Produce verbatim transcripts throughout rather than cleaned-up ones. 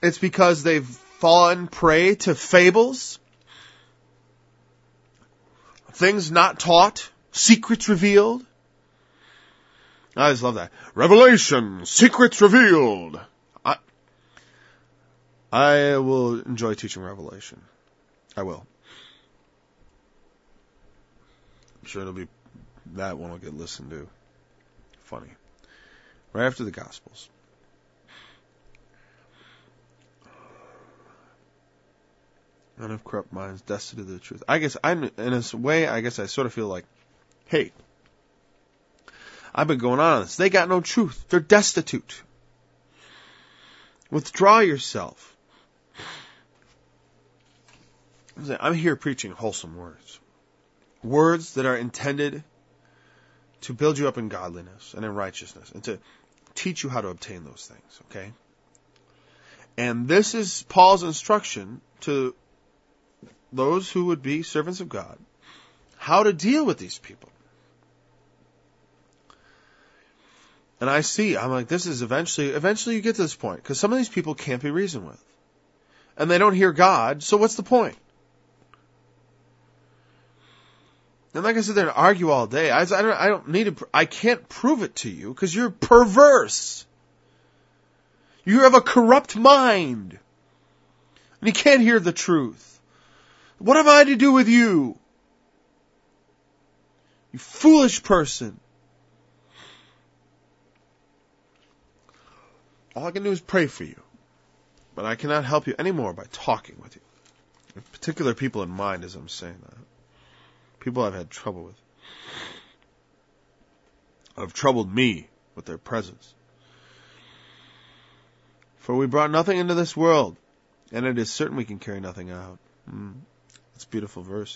it's because they've fallen prey to fables, things not taught, secrets revealed. I just love that. Revelation, secrets revealed. I, I will enjoy teaching Revelation. I will. I'm sure it'll be, that one will get listened to. Funny. Right after the Gospels. Men of corrupt minds, destitute of the truth. I guess I'm, in a way, I guess I sort of feel like, hey, I've been going on this. They got no truth. They're destitute. Withdraw yourself. I'm here preaching wholesome words. Words that are intended to build you up in godliness and in righteousness and to teach you how to obtain those things, okay? And this is Paul's instruction to those who would be servants of God, how to deal with these people. And I see, I'm like, this is eventually, eventually you get to this point, because some of these people can't be reasoned with. And they don't hear God, so what's the point? And like I said, they're going to argue all day. I, I, don't, I don't need to, I can't prove it to you, because you're perverse. You have a corrupt mind. And you can't hear the truth. What have I to do with you? You foolish person. All I can do is pray for you. But I cannot help you anymore by talking with you. With particular people in mind as I'm saying that. People I've had trouble with. Have troubled me with their presence. For we brought nothing into this world, and it is certain we can carry nothing out. Mm, that's a beautiful verse.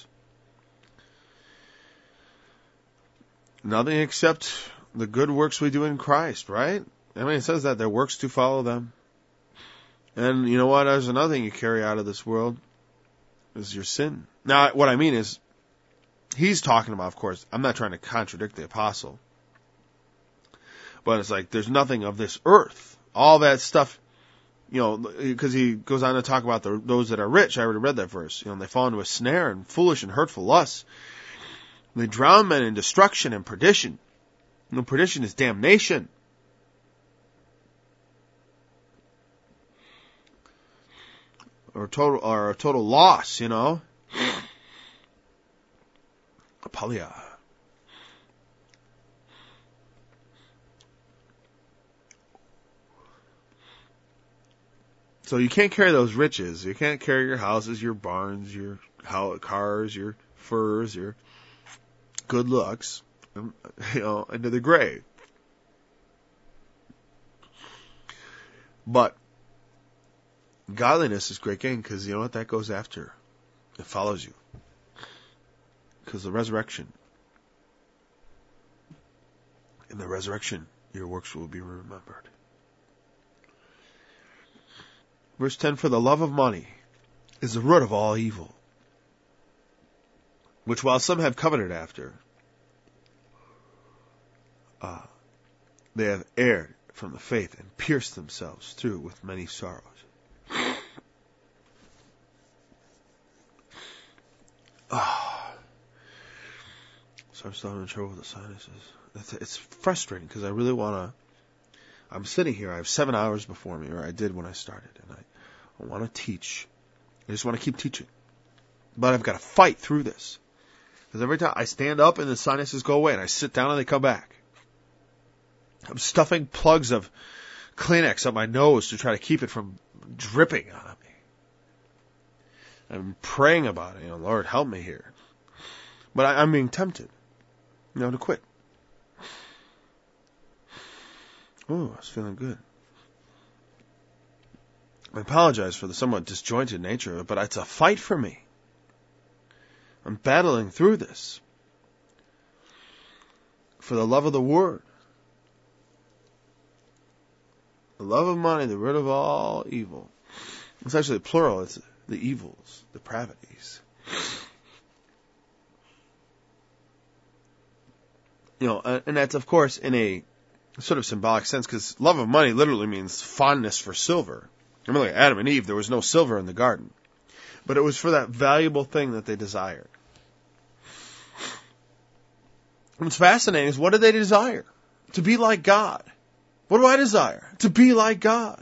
Nothing except the good works we do in Christ, right? I mean, it says that their works do follow them. And you know what? There's another thing you carry out of this world is your sin. Now, what I mean is, he's talking about, of course, I'm not trying to contradict the apostle. But it's like, there's nothing of this earth. All that stuff, you know, because he goes on to talk about the, those that are rich. I already read that verse. You know, they fall into a snare and foolish and hurtful lusts. They drown men in destruction and perdition. You know, perdition is damnation. Or total, or a total loss, you know. Apolia. So you can't carry those riches. You can't carry your houses, your barns, your cars, your furs, your good looks, you know, into the grave. But godliness is great gain, because you know what? That goes after. It follows you. Because the resurrection. In the resurrection, your works will be remembered. Verse ten, for the love of money is the root of all evil, which while some have coveted after, uh, they have erred from the faith and pierced themselves through with many sorrows. Oh. So I'm still having trouble with the sinuses. It's, it's frustrating because I really want to. I'm sitting here. I have seven hours before me, or I did when I started, and I, I want to teach. I just want to keep teaching, but I've got to fight through this because every time I stand up and the sinuses go away, and I sit down and they come back. I'm stuffing plugs of Kleenex up my nose to try to keep it from dripping on me. I'm praying about it. You know, Lord, help me here. But I, I'm being tempted, you know, to quit. Oh, I was feeling good. I apologize for the somewhat disjointed nature of it, but it's a fight for me. I'm battling through this. For the love of the Word. The love of money, the root of all evil. It's actually plural. It's the evils, depravities. You know, and that's, of course, in a sort of symbolic sense, because love of money literally means fondness for silver. I mean, like Adam and Eve, there was no silver in the garden. But it was for that valuable thing that they desired. What's fascinating is, what did they desire? To be like God. What do I desire? To be like God.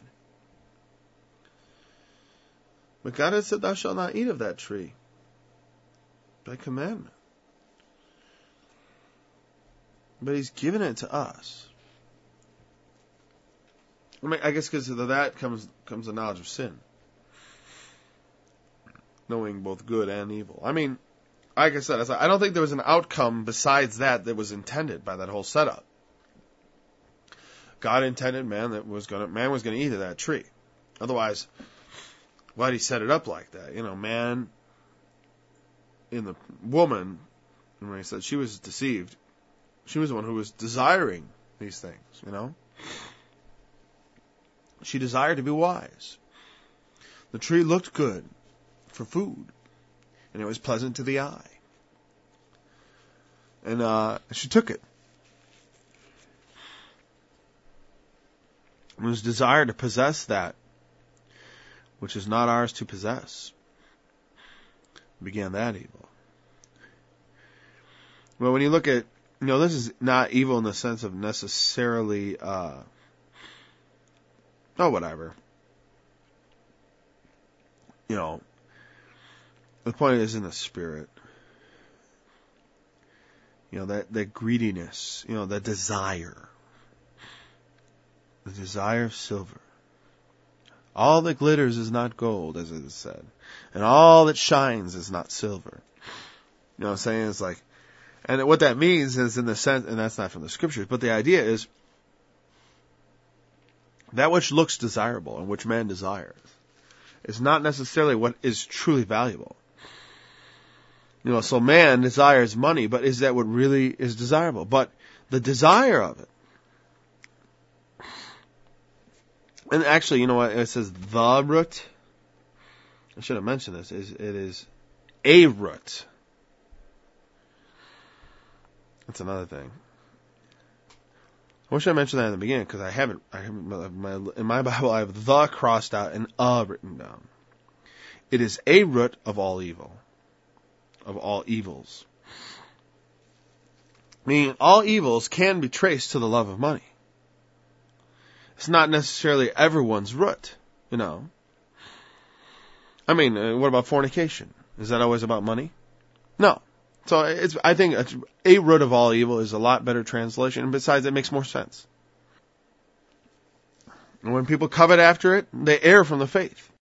But God had said, thou shalt not eat of that tree. By commandment. But He's given it to us. I mean, I guess because of that comes comes the knowledge of sin. Knowing both good and evil. I mean, like I said, I don't think there was an outcome besides that that was intended by that whole setup. God intended man that was gonna man was gonna eat of that tree. Otherwise, why'd He set it up like that? You know, man in the woman, when He said she was deceived, she was the one who was desiring these things, you know? She desired to be wise. The tree looked good for food, and it was pleasant to the eye. And uh, she took it. It was desire to possess that which is not ours to possess. Began that evil. Well, when you look at, you know, this is not evil in the sense of necessarily, uh, oh, whatever. You know, the point is in the spirit. You know, that, that greediness, you know, that desire. The desire of silver. All that glitters is not gold, as it is said. And all that shines is not silver. You know what I'm saying? It's like, and what that means is in the sense, and that's not from the scriptures, but the idea is that which looks desirable and which man desires is not necessarily what is truly valuable. You know, so man desires money, but is that what really is desirable? But the desire of it. And actually, you know what? It says the root. I should have mentioned this. It is a root. That's another thing. I wish I mentioned that in the beginning because I haven't. I haven't my, in my Bible, I have the crossed out and a written down. It is a root of all evil. Of all evils. Meaning all evils can be traced to the love of money. It's not necessarily everyone's root, you know. I mean, uh, what about fornication? Is that always about money? No. So it's, I think a, a root of all evil is a lot better translation, and besides, it makes more sense. And when people covet after it, they err from the faith.